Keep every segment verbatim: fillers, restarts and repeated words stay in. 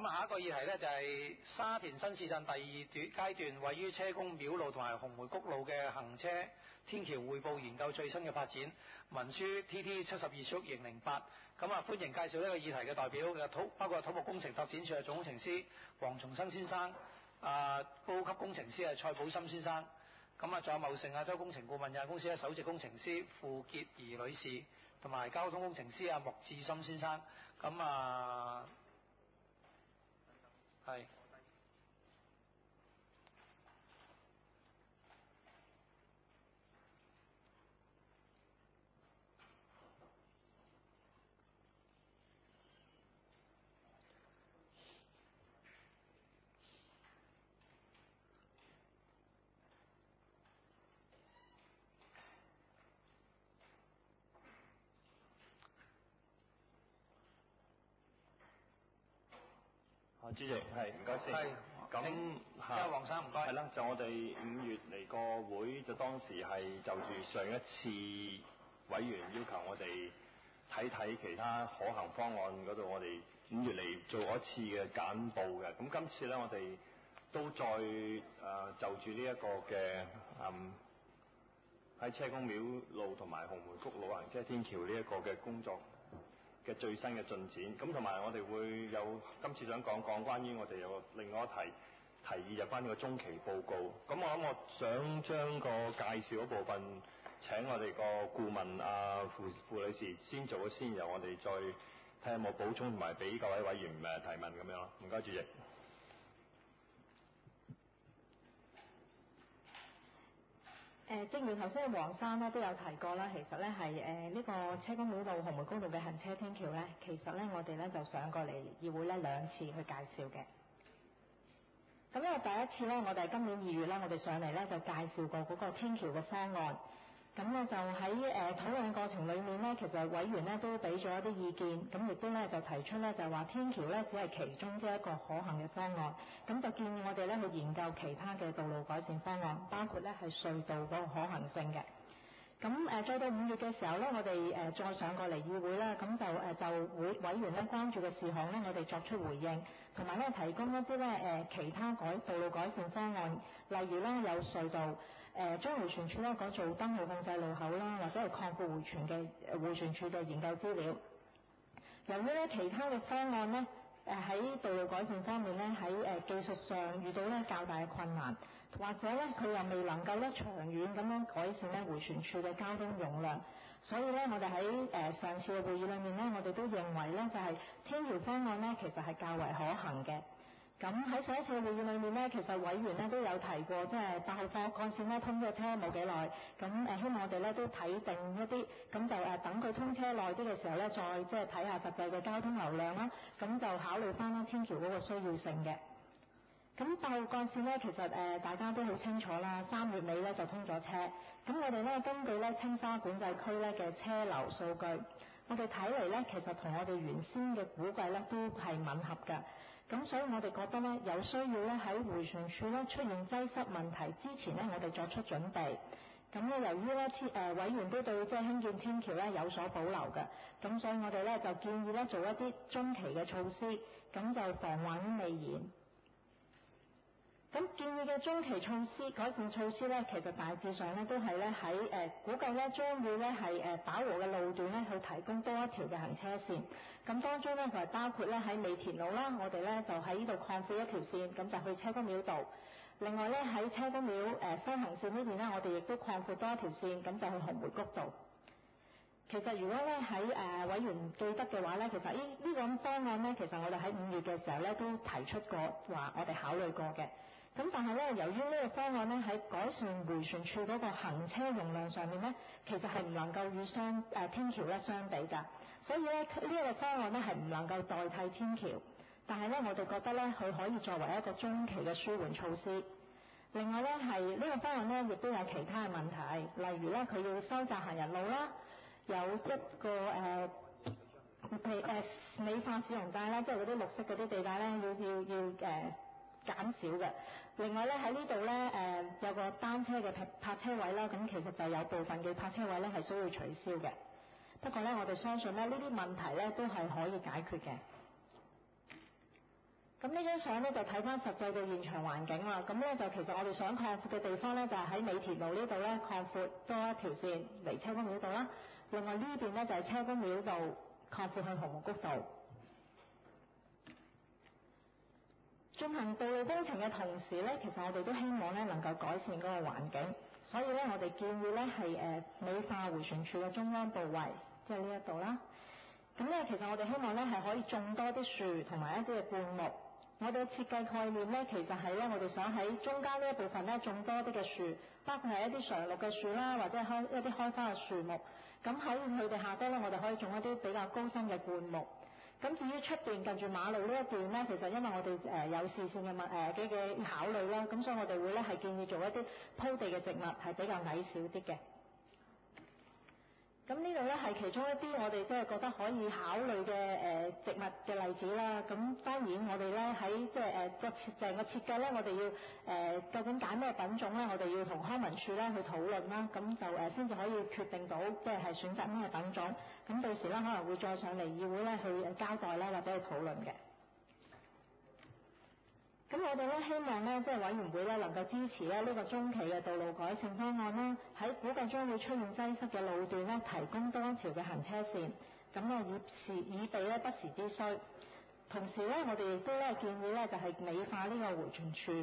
咁啊，下一個議題呢，就係、是、沙田新市鎮第二段階段位於車公廟路同埋紅梅谷路嘅行車天橋匯報研究最新嘅發展，文書 T T 七十二縮零零八。咁啊，歡迎介紹呢個議題嘅代表嘅土，包括土木工程拓展署嘅總工程師黃崇生先生，啊高級工程師係蔡寶森先生。咁啊，仲有茂盛亞洲工程顧問有限公司嘅首席工程師傅潔儀女士，同埋交通工程師啊穆志深先生。咁啊，係。 啊，主席係唔該先。 係。 咁嚇，黃生唔該。 係啦，就我哋五月嚟個會，就當時係就住上一次委員要求我哋睇睇其他可行方案嗰度，我哋五月嚟做一次嘅簡報嘅。咁今次咧，我哋都再誒、呃、就住呢一個嘅嗯喺車公廟路同埋紅梅谷路行車天橋呢一個嘅工作嘅最新嘅進展，咁同埋我哋會有今次想講講關於我哋有另外一題提議有關個中期報告。咁我諗我想將個介紹嗰部分請我哋個顧問啊傅傅女士先做咗先，然後我哋再睇下有冇補充同埋俾各位委員誒提問咁樣咯。唔該，主席。 誒，正如頭先黃生咧都有提過啦，其實咧係誒呢個車公廟路紅梅谷路嘅行車天橋咧，其實咧我哋咧就上過嚟議會咧兩次去介紹嘅。咁因為第一次咧，我哋今年二月咧，我哋上嚟咧就介紹過嗰個天橋嘅方案。咁咧就喺誒討論過程裏面咧，其實委員咧都俾咗一啲意見，咁亦都咧就提出咧就話天橋咧只係其中之一個可行嘅方案，咁就建議我哋咧去研究其他嘅道路改善方案，包括咧係隧道嗰個可行性嘅。咁誒再到五月嘅時候咧，我哋誒再上過嚟議會啦，咁就誒就會委員咧關注嘅事項咧，我哋作出回應，同埋咧提供一啲咧誒其他改道路改善方案，例如咧有隧道誒將迴旋處咧改做燈號控制路口啦，或者係擴闊迴旋嘅迴旋處嘅研究資料。由於咧其他嘅方案咧誒喺道路改善方面咧喺誒技術上遇到咧較大嘅困難，或者咧佢又未能夠咧長遠咁樣改善咧迴旋處嘅交通容量，所以咧我哋喺誒上次嘅會議裏面咧，我哋都認為咧就係天橋方案咧其實係較為可行嘅。咁喺上一次嘅會議裏面咧，其實委員咧都有提過，即係八號幹線咧通咗車冇幾耐，咁誒希望我哋咧都睇定一啲，咁就誒等佢通車耐啲嘅時候咧，再即係睇下實際嘅交通流量啦，咁就考慮翻啦天橋嗰個需要性嘅。咁八號幹線咧，其實誒、呃、大家都好清楚啦，三月尾咧就通咗車。咁我哋咧根據咧青沙管制區咧嘅車流數據，我哋睇嚟咧其實同我哋原先嘅估計咧都係吻合㗎。咁所以我哋覺得咧有需要咧喺迴旋處咧出現擠塞問題之前咧，我哋作出準備。咁咧由於咧天誒委員都對即係興建天橋咧有所保留嘅，咁所以我哋咧就建議咧做一啲中期嘅措施，咁就防患於未然。咁建議嘅中期措施改善措施咧，其實大致上咧都係咧喺誒估計咧將會咧係誒飽和嘅路段咧去提供多一條嘅行車線。咁當中咧佢係包括咧喺美田路啦，我哋咧就喺呢度擴闊一條線，咁就去車公廟道。另外咧喺車公廟誒西行線呢邊咧，我哋亦都擴闊多一條線，咁就去紅梅谷道。其實如果咧喺誒委員記得嘅話咧，其實呢呢個方案咧，其實我哋喺五月嘅時候咧都提出過，話我哋考慮過嘅。咁但係咧，由於呢個方案咧喺改善迴旋處嗰個行車容量上面咧，其實係唔能夠與相誒、呃、天橋咧相比㗎。所以咧呢一、這個方案咧係唔能夠代替天橋。但係咧，我哋覺得咧佢可以作為一個中期嘅舒緩措施。另外咧係呢、這個方案咧亦都有其他嘅問題，例如咧佢要收窄行人路啦。有一個誒，譬如誒美化市容帶啦，即係嗰啲綠色嗰啲地帶咧，要要要誒、呃、減少嘅。另外咧喺呢度咧誒有個單車嘅泊車位啦，咁其實就有部分嘅泊車位咧係需要取消嘅。不過咧，我哋相信咧呢啲問題咧都係可以解決嘅。咁咁呢張相咧就睇翻實際嘅現場環境啦。咁咧就其實我哋想擴闊嘅地方咧就係喺美田路呢度咧擴闊多一條線嚟車公廟道啦。另外呢邊咧就係車公廟道擴闊去紅毛谷道。進行道路工程嘅同時咧，其實我哋都希望咧能夠改善嗰個環境，所以咧我哋建議咧係誒美化迴旋處嘅中央部位，即係呢一度啦。咁咧其實我哋希望咧係可以種多啲樹同埋一啲嘅灌木。我哋嘅設計概念咧，其實係咧我哋想喺中間呢一部分咧種多啲嘅樹，包括係一啲常綠嘅樹啦，或者係開一啲開花嘅樹木。咁喺佢哋下低咧，我哋可以種一啲比較高深嘅灌木。咁至於出邊近住馬路呢一段咧，其實因為我哋誒有視線嘅問誒嘅嘅考慮啦，咁所以我哋會咧係建議做一啲鋪地嘅植物，係比較矮小啲嘅。咁呢度咧係其中一啲我哋即係覺得可以考慮嘅誒植物嘅例子啦。咁當然我哋咧喺即係誒個設成個設計咧，我哋要誒、呃、究竟揀咩品種咧，我哋要同康文署咧去討論啦。咁就誒先至可以決定到即係係選擇咩品種。咁到時咧可能會再上嚟議會咧去交代啦，或者去討論嘅。咁我哋咧希望咧，即係委員會咧能夠支持咧呢個中期嘅道路改善方案啦，喺估計將會出現擠塞嘅路段咧，提供多條嘅行車線，咁咧以時以備咧不時之需。同時咧，我哋亦都咧建議咧就係美化呢個迴旋處。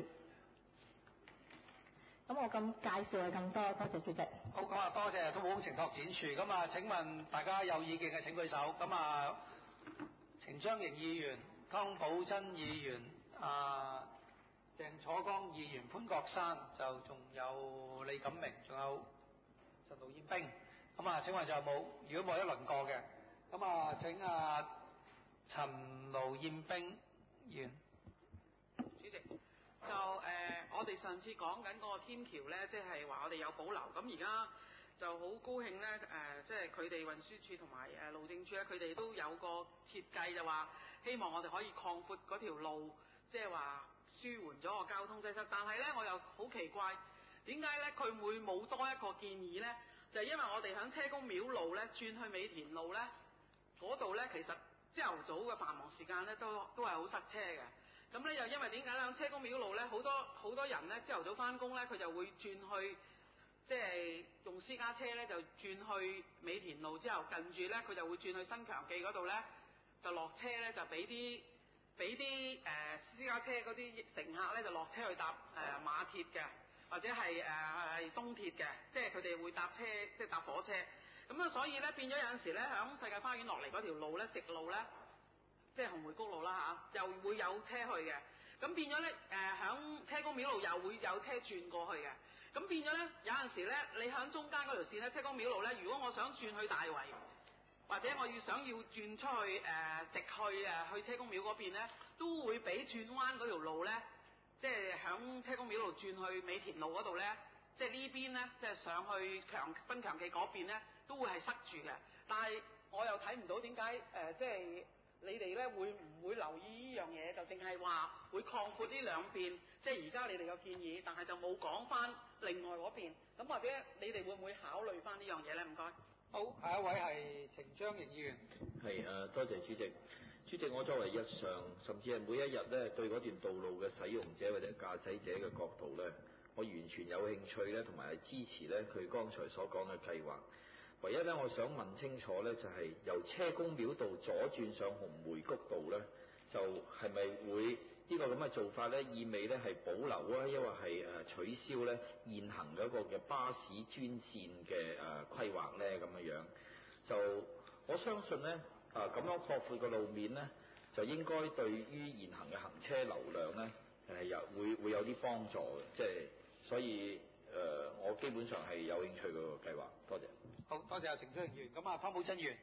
咁我咁介紹係咁多，多謝主席。 好，咁啊，多謝土木工程拓展處。咁啊，請問大家有意見嘅請舉手。咁啊，程章瑩議員、湯寶珍議員。啊，鄭楚江議員、潘國山，就仲有李錦明，仲有陳盧燕冰。咁啊，請問仲有冇？如果冇一輪過嘅，咁啊，請啊陳盧燕冰議員。 主席，就誒、呃，我哋上次講緊嗰個天橋咧，即係話我哋有保留，咁而家就好高興咧，誒、呃，即係佢哋運輸署同埋誒路政署咧，佢哋都有個設計，就話希望我哋可以擴闊嗰條路。即係話舒緩咗個交通擠塞，但係咧我又好奇怪，點解咧佢會冇多一個建議咧？就係、是、因為我哋響車公廟路咧轉去美田路咧嗰度咧，其實朝頭早嘅繁忙時間咧都都係好塞車嘅。咁咧又因為點解咧？響車公廟路咧好多好多人咧朝頭早返工咧，佢就會轉去即係、就是、用私家車咧就轉去美田路之後，近住咧佢就會轉去新強記嗰度咧就落車咧就俾啲。俾啲誒私家車嗰啲乘客咧就落車去搭誒、呃、馬鐵嘅，或者係誒係東鐵嘅，即係佢哋會搭車即係搭火車。咁啊，所以咧變咗有陣時咧，響世界花園落嚟嗰條路咧，直路咧，即係紅梅谷路啦嚇，又會有車去嘅。咁變咗咧誒，響車公廟路又會有車轉過去嘅。咁變咗咧，有陣時咧，你響中間嗰條線咧，車公廟路咧，如果我想轉去大圍。或者我要想要轉出去誒、呃、直去誒去車公廟嗰邊咧，都會俾轉彎嗰條路咧，即係響車公廟路轉去美田路嗰度咧，即係呢邊咧，即係上去強新強記嗰邊咧，都會係塞住嘅。但係我又睇唔到點解誒，即係你哋咧會唔會留意呢樣嘢？就淨係話會擴闊呢兩邊，即係而家你哋嘅建議，但係就冇講翻另外嗰邊。咁或者你哋會唔會考慮翻呢樣嘢咧？唔該。 好，下一位係程章瑩議員。 係誒，多謝主席。主席，我作為日常甚至係每一日咧，對嗰段道路嘅使用者或者駕駛者嘅角度咧，我完全有興趣咧，同埋係支持咧佢剛才所講嘅計劃。唯一咧，我想問清楚咧，就係、是、由車公廟道左轉上紅梅谷道咧，就係咪會呢個咁嘅做法咧，意味咧係保留啊，抑或係誒取消咧現行嗰個嘅巴士專線嘅誒規劃咧咁嘅樣？就我相信咧啊咁樣擴闊個路面咧，就應該對於現行嘅行車流量咧係有會會有啲幫助嘅，即係所以誒、呃、我基本上係有興趣個計劃。多謝。 好，多謝阿程章瑩議員。咁啊，湯寶珍議員。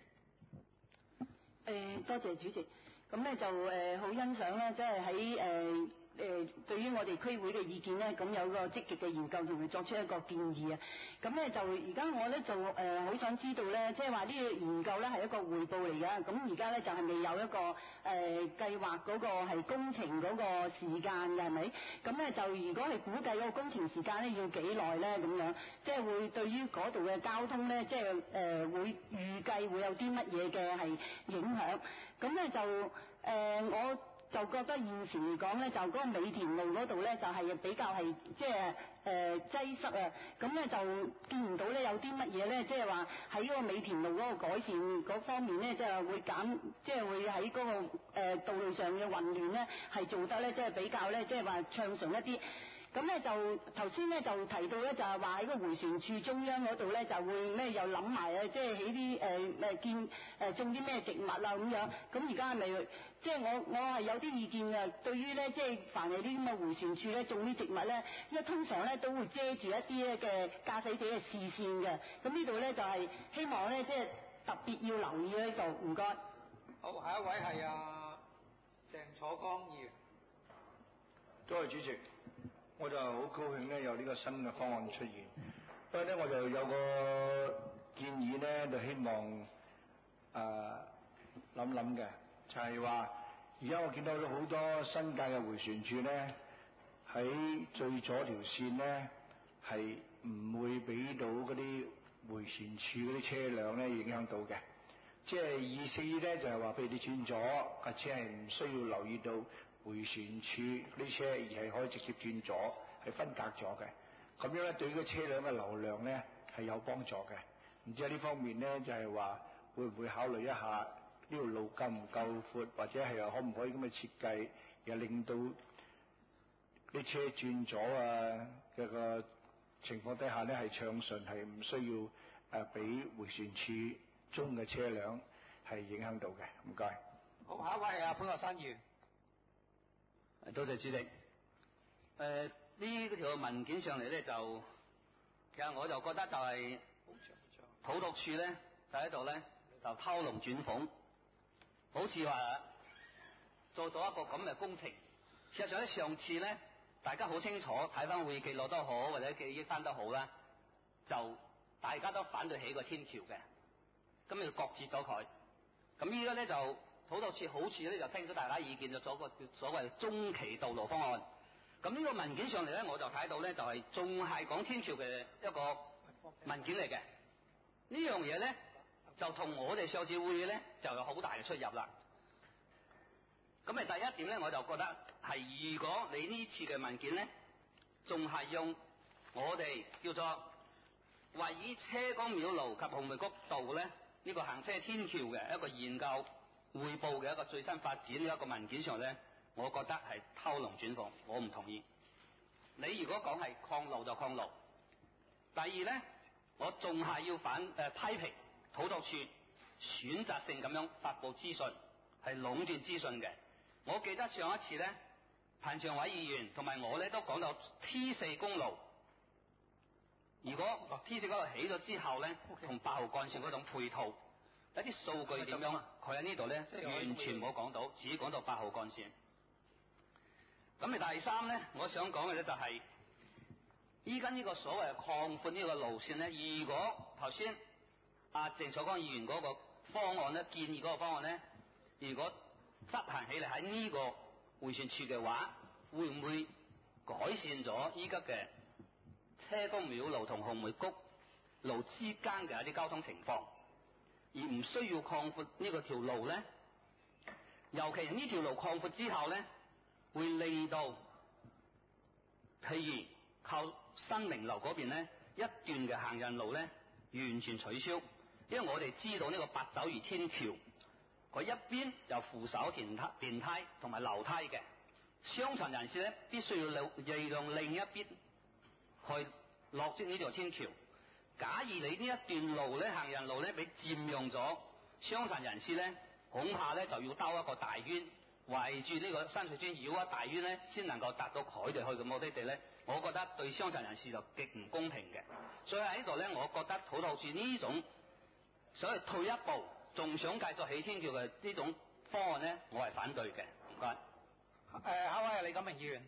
誒，多謝主席。咁咧就誒好、呃、欣賞咧，即係喺誒誒對於我哋區會嘅意見咧，咁有個積極嘅研究同埋作出一個建議啊。咁咧就而家我咧就誒好、呃、想知道咧，即係話呢個研究咧係一個匯報嚟嘅。咁而家咧就係、是、未有一個誒、呃、計劃嗰個係工程嗰個時間嘅係咪？咁咧就如果係估計嗰個工程時間咧要幾耐咧咁樣，即係會對於嗰度嘅交通咧，即係誒、呃、會預計會有啲乜嘢嘅係影響？咁咧就誒、呃、我就覺得現時嚟講咧，就嗰個美田路嗰度咧，就係、是、比較係即係誒擠塞啊。咁咧就見唔到咧有啲乜嘢咧，即係話喺嗰個美田路嗰個改善嗰方面咧，即、就、係、是、會減，即、就、係、是、會喺嗰、那個、呃、道路上嘅混亂咧，係做得咧即係比較咧，即係話暢順一啲。咁咧就頭先咧就提到咧就係話喺個迴旋處中央嗰度咧就會咩又諗埋啊，即係起啲誒誒建誒種啲咩植物啊咁樣。咁而家係咪即係我我係有啲意見嘅？對於咧即係凡係啲咁嘅迴旋處咧種啲植物咧，因為通常咧都會遮住一啲咧嘅駕駛者嘅視線嘅。咁呢度咧就係希望咧即係特別要留意呢度。唔該。 好，下一位係啊鄭楚光議員。 多謝主席。我就好高興咧，有呢個新嘅方案出現。不過咧，我就有個建議咧，就希望誒諗諗嘅，就係話而家我見到咗好多新界嘅迴旋處咧，喺最左條線咧係唔會俾到嗰啲迴旋處嗰啲車輛咧影響到嘅。即係意思咧就係話，譬如你轉左架車係唔需要留意到迴旋處啲車，而係可以直接轉左，係分隔咗嘅。咁樣咧對於個車輛嘅流量咧係有幫助嘅。唔知喺呢方面咧就係話會唔會考慮一下呢條路夠唔夠闊，或者係可唔可以咁嘅設計，又令到啲車轉左啊嘅個情況底下咧係暢順，係唔需要誒俾迴旋處中嘅車輛係影響到嘅。唔該。 好，下一位係阿潘學生議員。 多謝主席。誒、呃、呢條文件上嚟咧，就其實我就覺得就係土拓署咧，就喺度咧就偷龍轉鳳，好似話做咗一個咁嘅工程。事實上咧，上次咧大家好清楚睇翻會議記錄都好，或者記憶翻都好啦，就大家都反對起個天橋嘅，咁就擱置咗佢。咁依家咧就土拓署好似咧就聽咗大家意見，就做個叫所謂中期道路方案。咁呢個文件上嚟咧，我就睇到咧就係仲係講天橋嘅一個文件嚟嘅。呢樣嘢咧就同我哋上次會議咧就有好大嘅出入啦。咁咪第一點咧，我就覺得係如果你呢次嘅文件咧，仲係用我哋叫做位於車公廟路及紅梅谷道咧呢、呢個行車天橋嘅一個研究匯報嘅一個最新發展嘅一個文件上咧，我覺得係偷龍轉鳳，我唔同意。你如果講係擴路就擴路。第二咧，我仲係要反誒、呃、批評土拓署選擇性咁樣發布資訊，係壟斷資訊嘅。我記得上一次咧，彭長偉議員同埋我咧都講到 T 四公路，如果 T 四公路起咗之後咧，同八號幹線嗰種配套，一啲數據點樣，佢喺呢度咧完全冇講到，只講到八號幹線。咁咪第三咧，我想講嘅咧就係依家呢個所謂擴闊呢個路線咧，如果頭先阿鄭楚光議員嗰個方案咧，建議嗰個方案咧，如果執行起嚟喺呢個迴旋處嘅話，會唔會改善咗依家嘅車公廟路同紅梅谷路之間嘅一啲交通情況，而唔需要擴闊呢個條路咧？尤其呢條路擴闊之後咧，會令到譬如靠新明樓嗰邊咧一段嘅行人路咧完全取消，因為我哋知道呢個八爪魚天橋佢一邊有扶手電梯、電梯同埋樓梯嘅，傷殘人士咧必須要利用另一邊去落即呢條天橋。假如你呢一段路咧行人路咧俾佔用咗，傷殘人士咧恐怕咧就要兜一個大圈，圍住呢個新水村繞一大圈咧，先能夠達到佢哋去嘅目的地咧。我覺得對傷殘人士就極唔公平嘅。所以喺呢度咧，我覺得土拓署呢種所謂退一步仲想繼續起天橋嘅呢種方案咧，我係反對嘅。唔該。 誒，下一位係李錦明議員。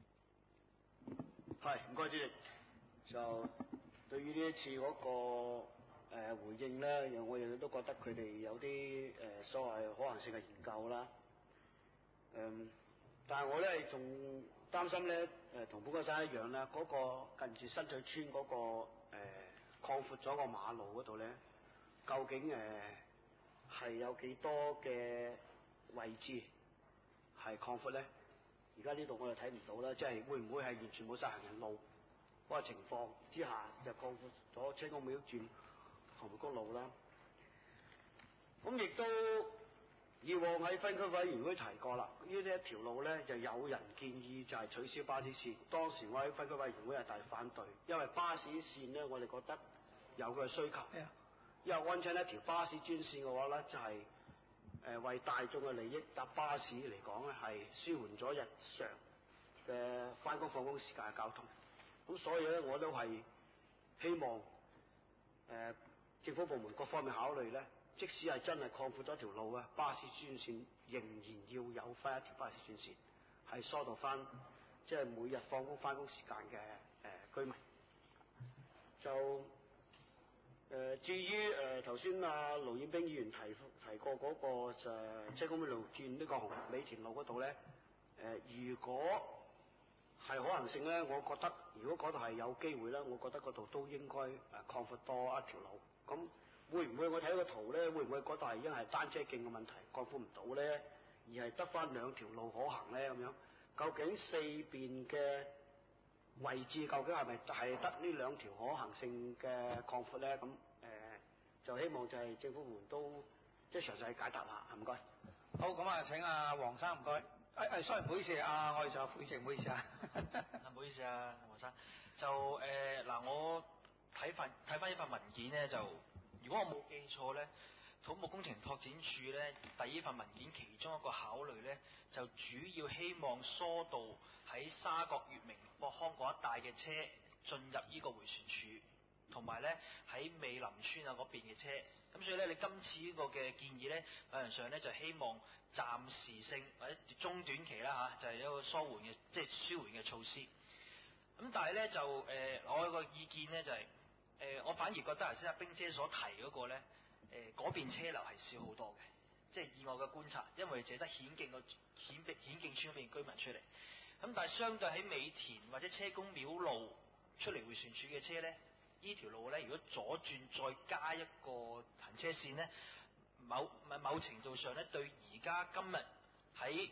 係，唔該主席。就對於呢一次嗰、那個誒、呃、回應咧，我亦都覺得佢哋有啲誒、呃、所謂可行性嘅研究啦。嗯，但係我咧仲擔心咧，誒同寶哥山一樣啦，嗰、那個近住新水村嗰、那個誒、呃、擴闊咗個馬路嗰度咧，究竟誒係、呃、有幾多嘅位置係擴闊咧？而家呢度我就睇唔到啦，即係會唔會係完全冇晒行人路嗰個情況之下，就擴闊咗車公廟轉紅梅谷路啦？咁亦都以往喺分區委員會提過啦，呢一條路咧就有人建議就係取消巴士線，當時我喺分區委員會係大反對，因為巴士線咧我哋覺得有佢嘅需求，因為安裝一條巴士專線嘅話咧，就係、是、誒為大眾嘅利益搭巴士嚟講咧係舒緩咗日常嘅返工放工時間嘅交通，咁所以咧我都係希望誒、呃、政府部門各方面考慮咧。即使係真係擴闊咗條路啊，巴士專線仍然要有翻一條巴士專線，係疏導翻即係每日放工翻工時間嘅誒、呃、居民。就誒、呃、至於誒頭先阿盧燕冰議員提提過嗰、那個就係車公廟路轉呢個紅美田路嗰度咧，誒、呃、如果係可行性咧，我覺得如果嗰度係有機會咧，我覺得嗰度都應該誒擴闊多一條路咁。會唔會我睇個圖咧？會唔會嗰度係因為單車徑嘅問題擴闊唔到咧？而係得翻兩條路可行咧？咁樣究竟四邊嘅位置究竟係咪係得呢兩條可行性嘅擴闊咧？咁誒、呃、就希望就係政府部門都即係詳細解答下，唔該。 好，咁啊請阿黃生唔該。誒、哎、誒 sorry 唔好意思啊，我哋仲有悔證，唔好意思啊。 唔好意思啊，黃生。就誒嗱、呃，我睇翻睇翻呢份文件咧就。如果我冇記錯咧，土木工程拓展署咧第一份文件其中一個考慮咧，就主要希望疏導喺沙角、月明、博康嗰一帶嘅車進入呢個迴旋處，同埋咧喺美林村啊嗰邊嘅車。咁所以咧，你今次呢個嘅建議咧，理論上咧就希望暫時性或者中短期啦嚇，就係、是、一個疏緩嘅即係舒緩嘅措施。咁但係咧就誒、呃，我有個意見咧就係、是。誒、呃，我反而覺得頭先阿冰姐所提嗰個咧，誒、呃、嗰邊車流係少好多嘅，即係以我嘅觀察，因為淨係得顯徑個顯顯徑村嗰邊居民出嚟，咁但係相對喺美田或者車公廟路出嚟迴旋處嘅車咧，呢條路咧如果左轉再加一個行車線咧，某某程度上咧對而家今日喺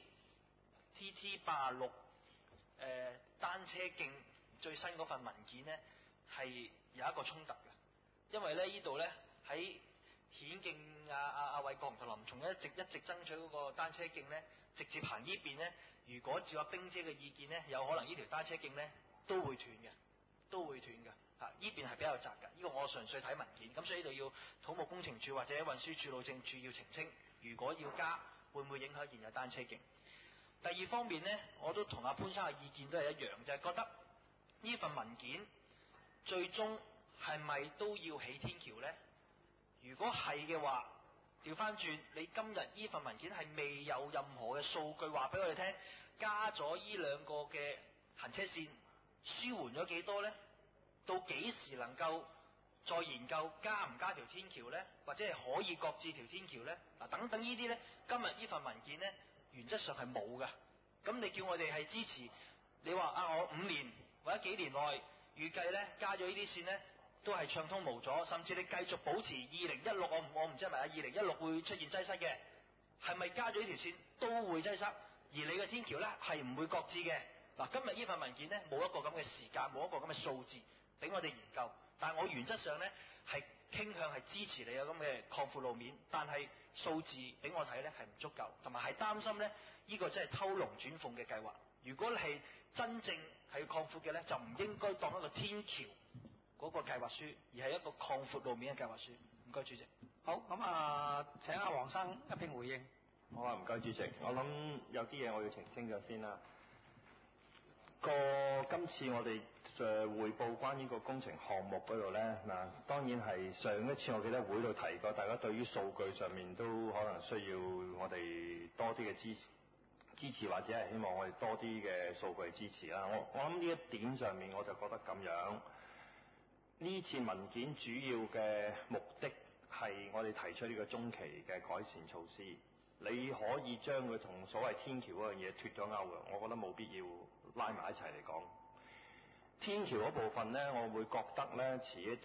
T T 八十六誒單車徑最新嗰份文件咧係有一個衝突嘅，因為咧呢度咧喺顯徑阿阿阿偉國雄同林松一直一直爭取嗰個單車徑咧，直接行呢邊咧，如果照阿冰姐嘅意見咧，有可能呢條單車徑咧都會斷嘅，都會斷嘅嚇。呢邊係比較窄嘅，呢、這個我純粹睇文件，咁所以呢度要土木工程署或者運輸署路政署要澄清，如果要加，會唔會影響現有單車徑？第二方面咧，我都同阿潘生嘅意見都係一樣，就係、是、覺得呢份文件。最終係咪都要起天橋呢？如果係嘅話，調翻轉，你今日呢份文件係未有任何嘅數據話俾我哋聽，加咗呢兩個嘅行車線，舒緩咗幾多呢？到幾時能夠再研究加唔加條天橋呢？或者係可以擱置條天橋呢？嗱，等等呢啲呢，今日呢份文件呢，原則上係冇嘅。咁你叫我哋係支持，你話啊，我五年或者幾年內。預計咧加咗呢啲線咧都係暢通無阻，甚至你繼續保持二零一六，我唔我唔知係咪啊？二零一六會出現擠塞嘅，係咪加咗呢條線都會擠塞？而你嘅天橋咧係唔會擱置嘅。嗱，今日呢份文件咧冇一個咁嘅時間，冇一個咁嘅數字俾我哋研究，但係我原則上咧係傾向係支持你有咁嘅擴闊路面，但係數字俾我睇咧係唔足夠，同埋係擔心咧呢、呢個真係偷龍轉鳳嘅計劃。如果你係真正係要擴闊嘅咧，就唔應該當一個天橋嗰個計劃書，而係一個擴闊路面嘅計劃書。唔該，主席。 好，咁啊，請阿黃生一並回應。 好啊，唔該，主席。我諗有啲嘢我要澄清咗先啦。個今次我哋誒匯報關於個工程項目嗰度咧，嗱當然係上一次我記得會度提過，大家對於數據上面都可能需要我哋多啲嘅支持。支持或者係希望我哋多啲嘅數據支持啦。我我諗呢一點上面我就覺得咁樣。呢次文件主要嘅目的係我哋提出呢個中期嘅改善措施。你可以將佢同所謂天橋嗰樣嘢脫咗鈎嘅，我覺得冇必要拉埋一齊嚟講。天橋嗰部分呢，我會覺得呢遲一啲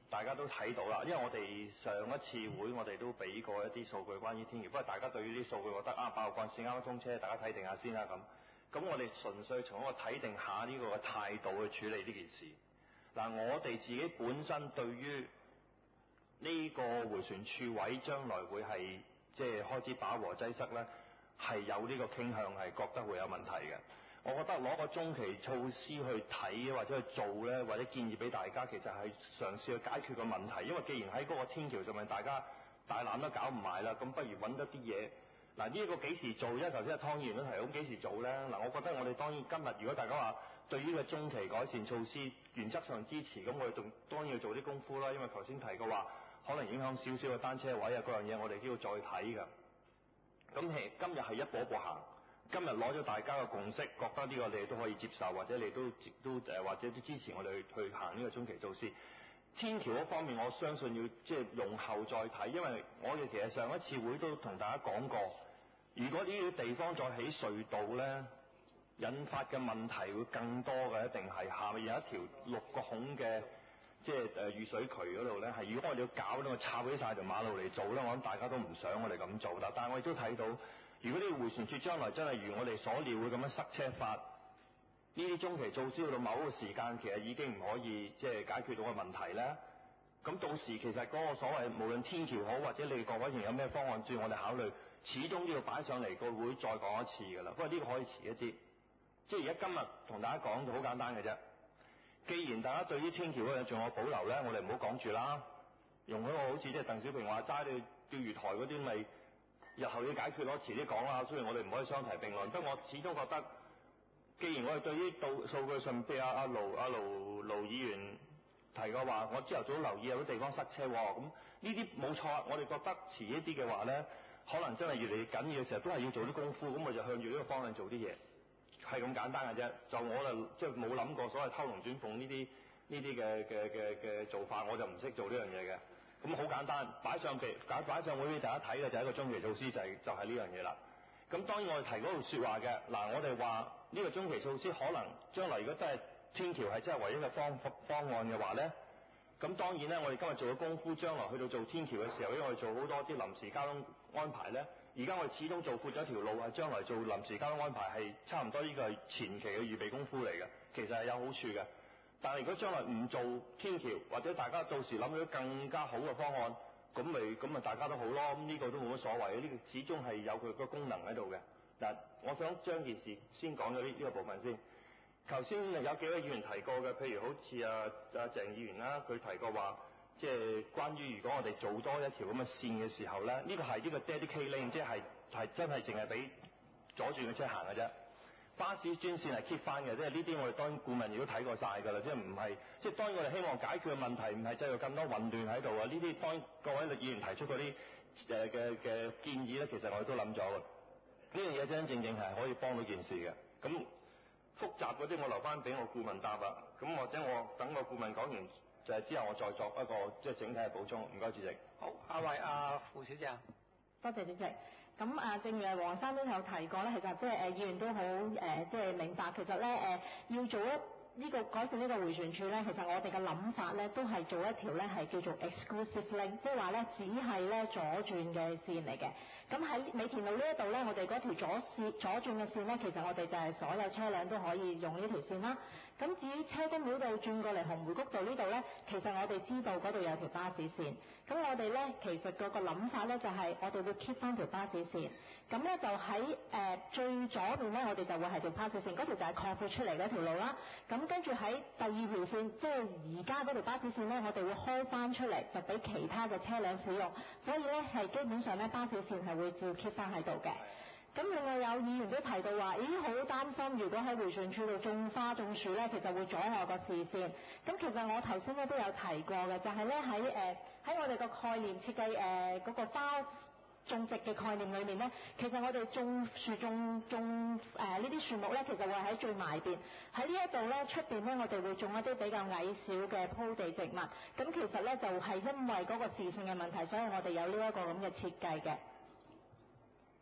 大家都睇到啦，因為我哋上一次會我哋都俾過一啲數據關於天橋，不過大家對於啲數據覺得啊八號幹線啱啱通車，大家睇定下先啦咁。咁我哋純粹從一個睇定下呢個嘅態度去處理呢件事。嗱，我哋自己本身對於呢個迴旋處位將來會係即係開始飽和擠塞呢，係有呢個傾向，係覺得會有問題嘅。我覺得攞個中期措施去睇或者去做呢，或者建議俾大家，其實係嘗試去解決個問題。因為既然喺嗰個天橋上面大家大纜都搞唔埋啦，咁不如揾得啲嘢。嗱，呢個幾時做？因為頭先阿湯議員都提到幾時做呢？嗱，我覺得我哋當然今日如果大家話對於個中期改善措施原則上支持，咁我哋仲當然要做啲功夫啦。因為頭先提過話可能影響少少嘅單車位啊嗰樣嘢，我哋都要再睇㗎。咁係今日係一步一步行。今日攞咗大家嘅共識，覺得呢個你哋都可以接受，或者你都都誒，或者都支持我哋去去行呢個中期措施。天橋嗰方面，我相信要即係用後再睇，因為我哋其實上一次會都同大家講過，如果呢啲地方再起隧道呢，引發嘅問題會更多嘅，一定係下面有一條六個孔嘅即係誒雨水渠嗰度呢，係如果我哋要搞呢，我插起晒條馬路嚟做呢，我諗大家都唔想我哋咁做啦。但係我亦都睇到。如果呢個迴旋處將來真係如我哋所料會咁樣塞車法，呢啲中期措施去到某個時間，其實已經唔可以即係解決到個問題咧。咁到時其實嗰個所謂無論天橋好或者你各位仍有咩方案，照我哋考慮，始終都要擺上嚟個會再講一次㗎啦。不過呢個可以遲一啲，即係而家今日同大家講就好簡單嘅啫。既然大家對於天橋嗰樣仲有保留咧，我哋唔好講住啦。容許我好似即係鄧小平話齋你釣魚台嗰啲咪。日後要解決咯，遲啲講啦。雖然我哋唔可以相提並論，不過我始終覺得，既然我哋對於到數據上，譬如阿阿盧阿盧盧議員提過話，我朝頭早留意有啲地方塞車喎，咁呢啲冇錯。我哋覺得遲一啲嘅話咧，可能真係越嚟越緊要嘅時候，都係要做啲功夫。咁我就向住呢個方向做啲嘢，係咁簡單嘅啫。就我就即係冇諗過所謂偷龍轉鳳呢啲呢啲嘅嘅嘅嘅做法，我就唔識做呢樣嘢嘅。咁好簡單，擺上俾擺擺上會俾大家睇嘅就係一個中期措施，就係、是、就係呢樣嘢啦。咁當然我哋提嗰度説話嘅，嗱我哋話呢個中期措施可能將來如果真係天橋係真係唯一嘅方方案嘅話咧，咁當然咧我哋今日做嘅功夫，將來去到做天橋嘅時候，因為我哋做好多啲臨時交通安排咧，而家我哋始終做闊咗條路，係將來做臨時交通安排係差唔多呢個係前期嘅預備功夫嚟嘅，其實係有好處嘅。但係如果將來唔做天橋，或者大家到時諗到更加好嘅方案，咁咪咁咪大家都好咯。咁呢個都冇乜所謂嘅，呢個始終係有佢個功能喺度嘅。嗱，我想將件事先講咗呢呢個部分先。頭先有幾位議員提過嘅，譬如好似阿阿鄭議員啦，佢提過話，即係關於如果我哋做多一條咁嘅線嘅時候咧，呢個係呢個 dedicated lane，即係係真係淨係俾左轉嘅車行嘅啫。巴士專線係 keep 翻嘅，即係呢啲我哋當然顧問亦都睇過晒㗎啦，即係唔係即係當然我哋希望解決嘅問題唔係製造更多混亂喺度啊！呢啲當然各位議員提出嗰啲誒嘅嘅建議咧，其實我哋都諗咗嘅。呢樣嘢真真正正係可以幫到件事嘅。咁複雜嗰啲我留翻俾我顧問答啦。咁或者我等個顧問講完就係之後，我再作一個即係整體嘅補充。唔該，主席。 好，下位阿傅小姐。 多謝主席。咁啊，正如黃生都有提過咧，其實即係誒議員都好誒，即係明白，其實咧誒要做一呢個改善呢個迴旋處咧，其實我哋嘅諗法咧都係做一條咧係叫做 exclusive lane，即係話咧只係咧左轉嘅線嚟嘅。咁喺美田路呢一度咧，我哋嗰條左線左轉嘅線咧，其實我哋就係所有車輛都可以用呢條線啦。咁至於車公廟道轉過嚟紅梅谷道呢度咧，其實我哋知道嗰度有條巴士線。咁我哋咧其實嗰個諗法咧就係我哋會 keep 翻條巴士線。咁咧就喺誒、呃、最左邊咧，我哋就會係條巴士線，嗰條就係擴闊出嚟嗰條路啦。咁跟住喺第二條線，即係而家嗰條巴士線咧，我哋會開翻出嚟，就俾其他嘅車輛使用。所以咧係基本上咧巴士線係會照 keep 翻喺度嘅。咁另外有議員都提到話，咦好擔心，如果喺迴旋處度種花種樹咧，其實會阻礙個視線。咁其實我頭先咧都有提過嘅，就係咧喺誒喺我哋個概念設計誒嗰個花種植嘅概念裏面咧，其實我哋種樹種種誒呢啲樹木咧，其實會喺最埋邊。喺呢一度咧出邊咧，我哋會種一啲比較矮小嘅鋪地植物。咁其實咧就係因為嗰個視線嘅問題，所以我哋有呢一個咁嘅設計嘅。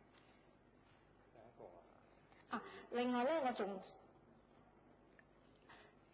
啊，另外咧，我仲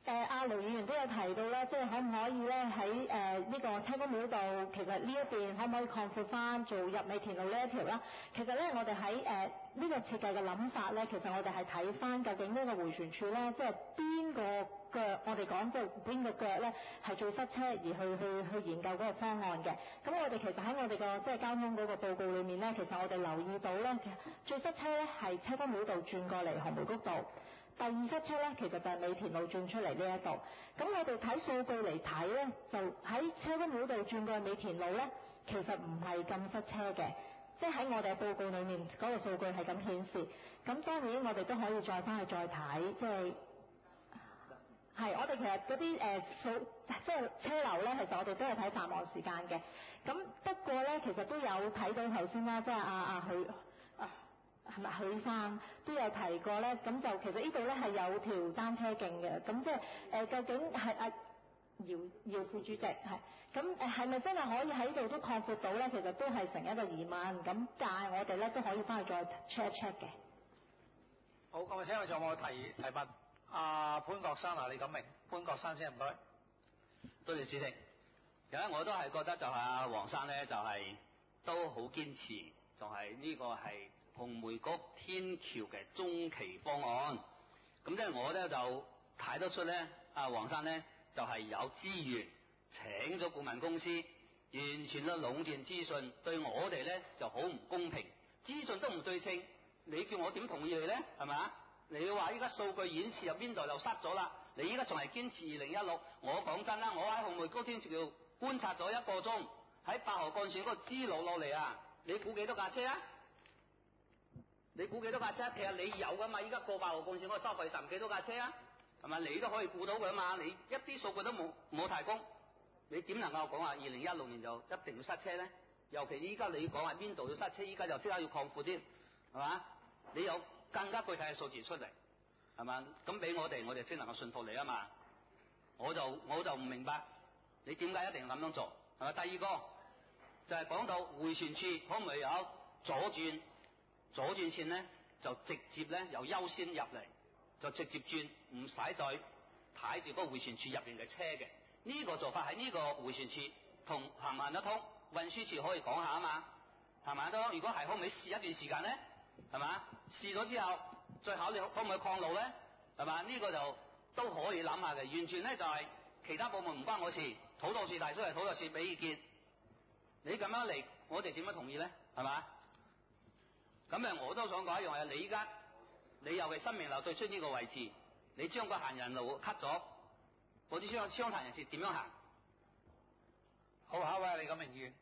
誒阿盧議員都有提到咧，即係可唔可以咧喺誒呢個車公廟道，其實呢一邊可唔可以擴闊翻做入美田路呢一條啦？其實咧，我哋喺誒呢個設計嘅諗法咧，其實我哋係睇翻究竟呢個迴旋處咧，即係邊個腳，我哋講即係邊個腳咧係最塞車，而去去去研究嗰個方案嘅。咁我哋其實喺我哋個即係交通嗰個報告裏面咧，其實我哋留意到咧，其實最塞車咧係車公廟道轉過嚟紅梅谷道。第二塞車咧，其實就係美田路轉出嚟呢一度。咁我哋睇數據嚟睇咧，就喺車公廟道轉過去美田路咧，其實唔係咁塞車嘅。即係喺我哋嘅報告裏面嗰、那個數據係咁顯示。咁當然我哋都可以再翻去再睇，即係係我哋其實嗰啲誒數即係車流咧，其實我哋都係睇繁忙時間嘅。咁不過咧，其實都有睇到頭先啦，即係阿阿許啊。係咪許生都有提過咧？咁就其實呢度咧係有條單車徑嘅，咁即係誒究竟係阿姚姚副主席係咁誒係咪真係可以喺度都擴闊到咧？其實都係成一個疑問。咁但係我哋咧都可以翻去再 check 一 check 嘅。 好，咁啊請我仲有冇提提問？阿潘國生啊，李錦明，潘國生先唔該。 多謝主席。而家我都係覺得就係阿黃生咧，就係、是、都好堅持，就係、是、呢個係紅梅谷天橋嘅中期方案。咁即係我咧就睇得出咧，阿黃生咧就係、是、有資源請咗顧問公司，完全都壟斷資訊，對我哋咧就好唔公平，資訊都唔對稱，你叫我點同意你咧？係咪啊？你話依家數據顯示入邊度就塞咗啦，你依家仲係堅持二零一六？我講真啦，我喺紅梅谷天橋觀察咗一個鐘，喺八號幹線嗰個支路落嚟啊，你估幾多架車啊？你估幾多架車？其實你有噶嘛？依家過八號幹線嗰個收費站幾多架車啊？係咪？你都可以估到噶嘛？你一啲數據都冇冇提供，你點能夠講話二零一六年就一定要塞車咧？尤其依家你講話邊度要塞車，依家就即刻要擴闊添，係嘛？你有更加具體嘅數字出嚟，係嘛？咁俾我哋，我哋先能夠信服你啊嘛。我就我就唔明白你點解一定要咁樣做，係咪？第二個就係、是、講到迴旋處可唔可以有左轉？左轉線咧就直接咧由優先入嚟，就直接轉，唔使再睇住嗰個迴旋處入邊嘅車嘅。呢、這個做法喺呢個迴旋處同行唔行得通？運輸處可以講下啊嘛，行唔行得通？如果係可唔可以試一段時間咧？係嘛？試咗之後再考慮可唔可以擴路咧？係嘛？呢、這個就都可以諗下嘅。完全咧就係、是、其他部門唔關我事，土地處提出嚟，土地處俾意見。你咁樣嚟，我哋點樣同意咧？係嘛？咁誒，我都想講一樣嘢，你依家你尤其新明樓對出呢個位置，你將個行人路 cut 咗，嗰啲傷傷殘人士點樣行？ 好，下一位李錦明議員。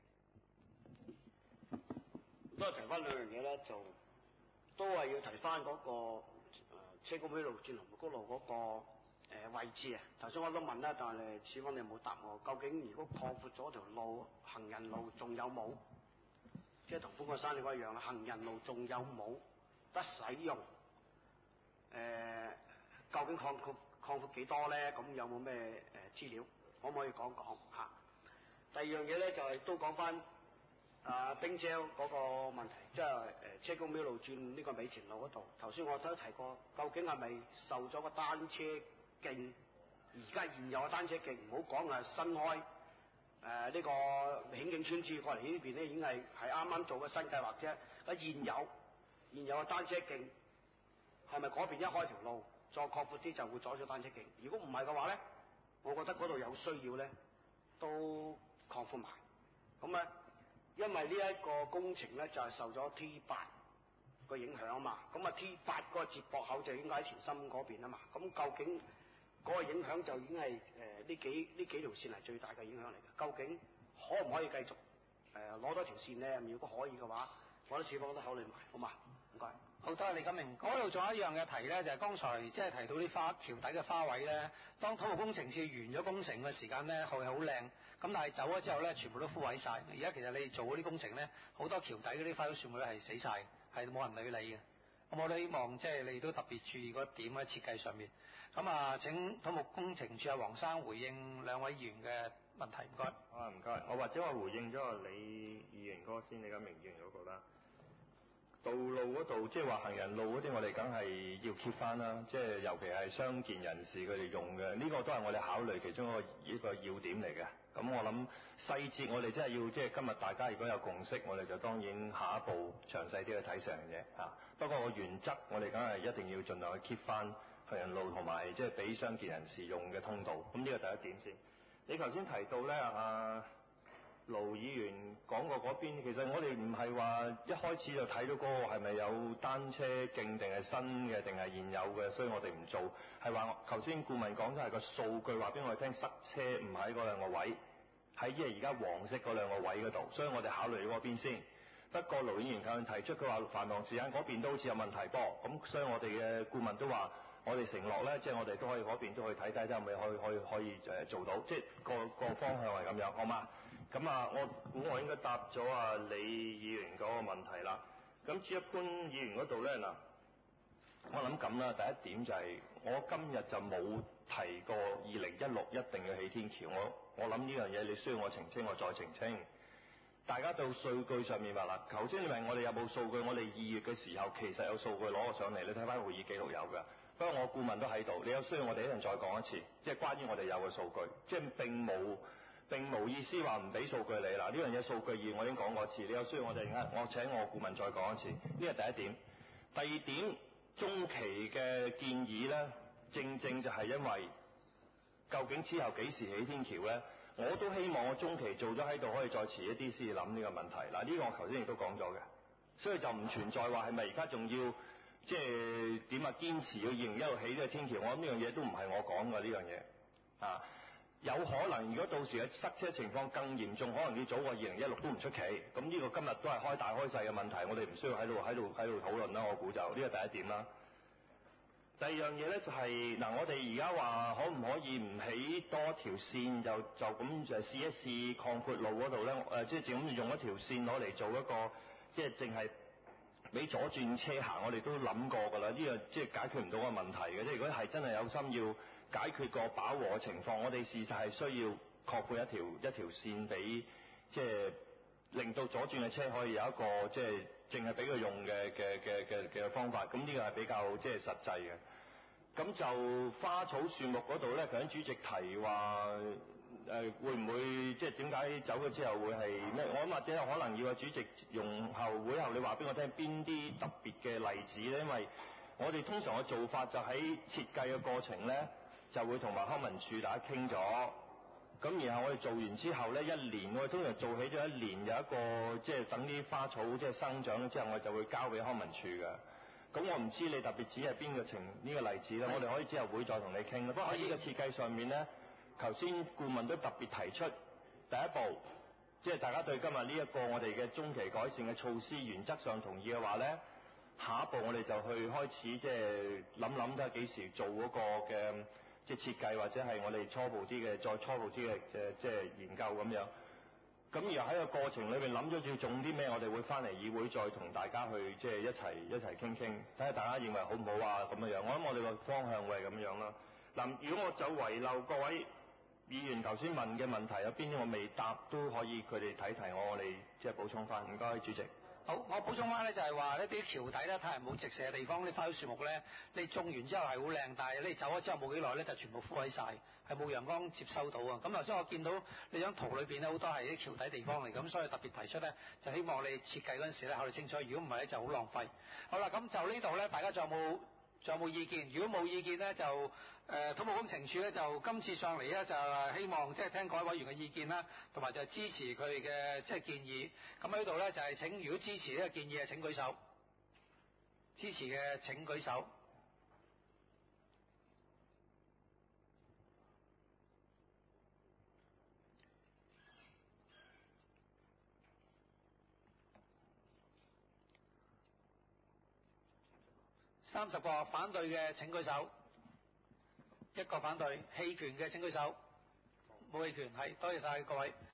都係提翻兩樣嘢咧，就都係要提翻嗰、那個誒、呃、車公廟路轉紅梅谷路嗰、那個、呃、位置啊。頭先我都問啦，但係你似乎你冇答我。究竟如果擴闊咗條路，行人路仲有冇？即係同潘國山你嗰一樣啦，行人路仲有冇得使用？誒、呃，究竟擴闊擴闊幾多咧？咁有冇咩誒資料？可唔可以講講嚇？第二樣嘢咧就係、是、都講翻啊冰姐嗰個問題，即係誒車公廟路轉呢個美田路嗰度。頭先我都提過，究竟係咪受咗個單車徑？而家現有嘅單車徑，唔好講係新開。誒、呃這個、呢個興景村至過嚟呢邊咧，已經係係啱啱做嘅新計劃啫。咁現有現有嘅單車徑係咪嗰邊一開條路再擴闊啲就會阻咗單車徑？如果唔係嘅話咧，我覺得嗰度有需要咧都擴闊埋。咁啊，因為呢一個工程咧就係、是、受咗 T 八個影響啊嘛。咁啊 T 八個接駁口就應該喺田心嗰邊啊嘛。咁究竟嗰個影響就已經係誒呢幾呢幾條線係最大嘅影響嚟嘅。究竟可唔可以繼續誒攞、呃、多條線咧？如果可以嘅話，我都似乎都考慮埋，好嘛？唔該。 好多謝李錦明。嗰度仲有一樣嘅題咧，就係、是、剛才即係提到啲花橋底嘅花位咧。當土木工程處完咗工程嘅時間咧，係好靚。咁但係走咗之後咧，全部都枯萎晒。而家其實你哋做嗰啲工程咧，好多橋底嗰啲花草樹木咧係死晒，係冇人理你嘅。咁我都希望即係你都特別注意嗰點喺設計上面。咁啊，請土木工程處阿黃生回應兩位議員嘅問題，唔該。 啊，唔該。我或者我回應咗李議員嗰個先，李錦明議員嗰個啦。 道路嗰度，即係話行人路嗰啲，我哋梗係要 keep 翻啦。即係尤其係傷健人士佢哋用嘅，呢個都係我哋考慮其中一個一個要點嚟嘅。咁我諗細節我哋真係要，即係今日大家如果有共識，我哋就當然下一步詳細啲去睇成嘢嚇。不過個原則我哋梗係一定要盡量去 keep 翻行人路同埋即係俾傷健人士用嘅通道。咁呢個第一點先。你頭先提到咧啊，盧議員講過嗰邊，其實我哋唔係話一開始就睇到嗰個係咪有單車徑定係新嘅定係現有嘅，所以我哋唔做。係話頭先顧問講咗係個數據話俾我哋聽，塞車唔喺嗰兩個位，喺即係而家黃色嗰兩個位嗰度，所以我哋考慮嗰邊先。不過盧議員佢提出佢話繁忙時間嗰邊都好似有問題噃，咁所以我哋嘅顧問都話我哋承諾咧，即係我哋都可以嗰邊都去睇睇，睇下咪可以可以可以誒做到，即係個個方向係咁樣，好嗎？咁啊，我估我應該答咗啊李議員嗰個問題啦。咁至於潘議員嗰度咧嗱，我諗咁啦，第一點就係、是、我今日就冇提過二零一六一定要起天橋，我我諗呢樣嘢你需要我澄清，我再澄清。大家到數據上面話啦，頭先你問我哋有冇數據，我哋二月嘅時候其實有數據攞咗上嚟，你睇翻會議記錄有㗎。不過我顧問都喺度，你有需要我哋一陣再講一次，即係關於我哋有嘅數據，即係並冇並冇意思話唔俾數據你啦。呢樣嘢數據二我已經講過一次，你有需要我哋我請我顧問再講一次。呢係第一點。第二點，中期嘅建議呢，正正就係因為究竟之後幾時起天橋呢？我都希望我中期做咗喺度，可以再遲一啲先諗呢個問題。嗱，呢個我頭先亦都講咗嘅，所以就唔存在話係咪而家仲要即係點啊堅持要二零一六起呢個天橋。我諗呢樣嘢都唔係我講嘅呢樣嘢啊。有可能如果到時嘅塞車情況更嚴重，可能要早過二零一六都唔出奇。咁呢個今日都係開大開細嘅問題，我哋唔需要喺度喺度喺度討論啦。我估就呢個第一點啦。第二樣嘢咧就係、是、嗱，我哋而家話可唔可以唔起多條線，就就咁就試一試擴闊路嗰度咧？誒，即係淨咁用一條線攞嚟做一個，即係淨係俾左轉車行，我哋都諗過㗎啦。呢樣即係解決唔到個問題嘅。即係如果係真係有心要解決個飽和嘅情況，我哋事實係需要擴闊一條一條線俾，即係令到左轉嘅車可以有一個即係淨係俾佢用嘅嘅嘅嘅嘅方法。咁呢個係比較即係實際嘅。咁就花草樹木嗰度咧，頭先主席提話誒、呃、會唔會即係點解走咗之後會係咩？我諗或者有可能要個主席用後會後你話俾我聽邊啲特別嘅例子咧，因為我哋通常嘅做法就喺設計嘅過程咧，就會同埋康文署大家傾咗，咁然後我哋做完之後咧，一年我哋通常做起咗一年有一個即係等啲花草即係生長之後，我哋就會交俾康文署嘅。咁我唔知你特別指係邊個情呢個例子咧，我哋可以之後會再同你傾。不過喺呢個設計上面咧，頭先顧問都特別提出第一步，即係大家對今日呢一個我哋嘅中期改善嘅措施原則上同意嘅話咧，下一步我哋就去開始即係諗諗睇下幾時做嗰個嘅即係設計，或者係我哋初步啲嘅再初步啲嘅嘅即係研究咁樣。咁而喺個過程裏面諗咗要種啲咩，我哋會翻嚟議會再同大家去即係一齊一齊傾傾，睇下大家認為好唔好啊咁樣。我諗我哋個方向會係咁樣啦。嗱，如果我走遺漏各位議員頭先問嘅問題有邊啲我未答，都可以佢哋睇提我，我哋即係補充翻。唔該，主席。 好，我補充翻咧就係話一啲橋底咧，太陽冇直射嘅地方，啲花草樹木咧，你種完之後係好靚，但係你走咗之後冇幾耐咧，就全部枯萎晒，係冇陽光接收到啊！咁頭先我見到你張圖裏邊咧好多係啲橋底地方嚟，咁所以特別提出咧，就希望你設計嗰陣時咧考慮清楚，如果唔係咧就好浪費。好啦，咁就呢度咧，大家仲有冇仲有冇意見？如果冇意見咧，就誒、呃、土木工程署咧就今次上嚟咧就希望即係聽各位委員嘅意見啦，同埋就係支持佢哋嘅即係建議。咁喺度咧就係請，如果支持呢個建議嘅請舉手，支持嘅請舉手。三十個反對嘅請舉手，一個反對，棄權嘅請舉手，冇棄權，係多謝晒各位。